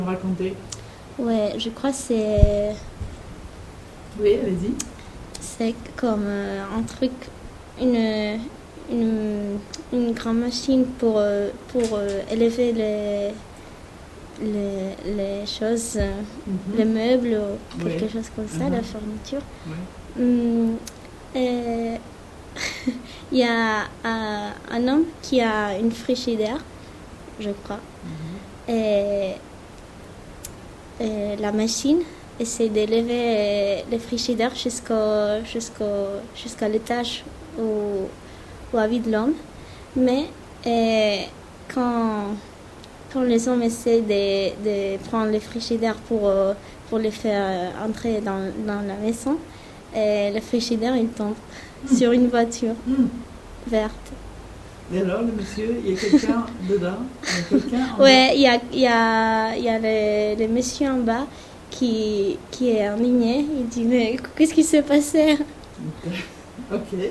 Raconter. Ouais, je crois que c'est Oui, allez-y. c'est comme un truc, une, une grande machine pour élever les choses, les meubles ou quelque chose comme ça, la fourniture. Et il y a un homme qui a une frigidaire, je crois. Et la machine essaie d'élever le frigidaire jusqu'à l'étage où habite l'homme. Mais quand les hommes essaient de prendre le frigidaire pour les faire entrer dans la maison, le frigidaire il tombe sur une voiture verte. Et alors, le monsieur, il y a quelqu'un dedans? Ouais, il y a le monsieur en bas qui est indigné. Il dit, mais qu'est-ce qui s'est passé? Ok.